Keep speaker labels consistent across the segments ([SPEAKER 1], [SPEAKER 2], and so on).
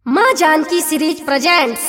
[SPEAKER 1] माँ Janaki series presents.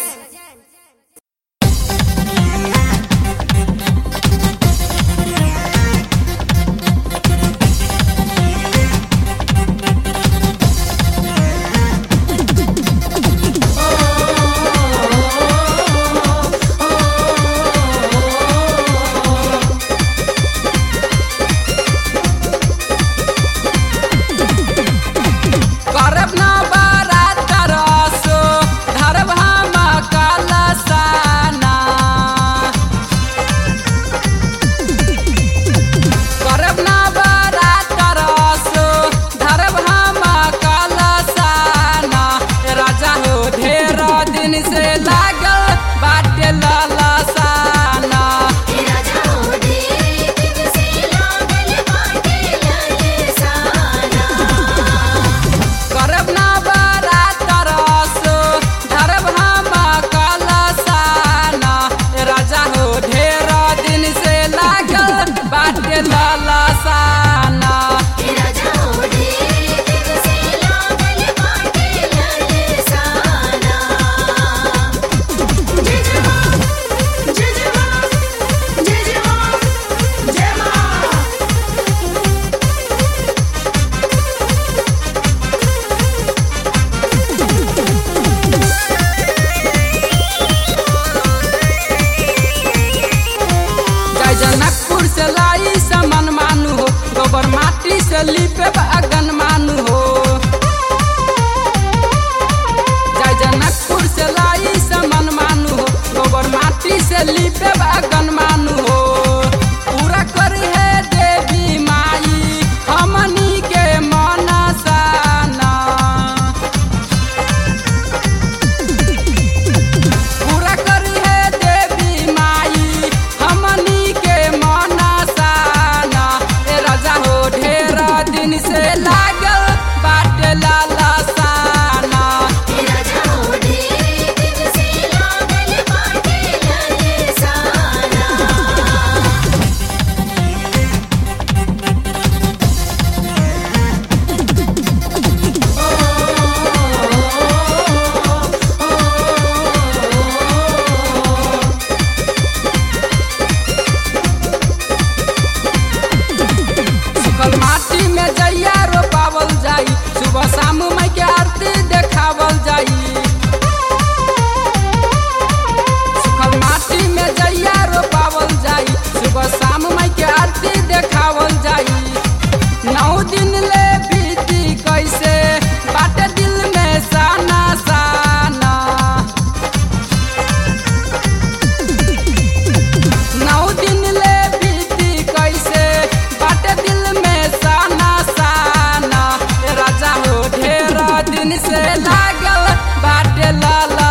[SPEAKER 2] Janakpur से लाई सामान मानू हो, गोबर माटी से लिपे बागन मानू हो। जय जनकपुर से लाई सामान मानू हो, गोबर माटी से लिपे बागन मानू हो। पूरा कर है देवी माई हमनी के मनसाना, पूरा कर है देवी माई हमनी के मनसाना। ए राजा हो ढेर दिन से लागल बाटे लालसाना। सुखल माटी में जइया रोपावल जाई, सुबह शाम माई के आरती देखावल जाई। सुखल माटी में जइया रोपावल जाई, सुबह शाम माई के आरती देखावल जाई। 9 दिन ले बीती कैसे बाटे दिल में साना साना। 9 दिन ले बीती कैसे बाटे दिल में साना साना। ए राजा हो ढेर दिन से लागल बाटे लाला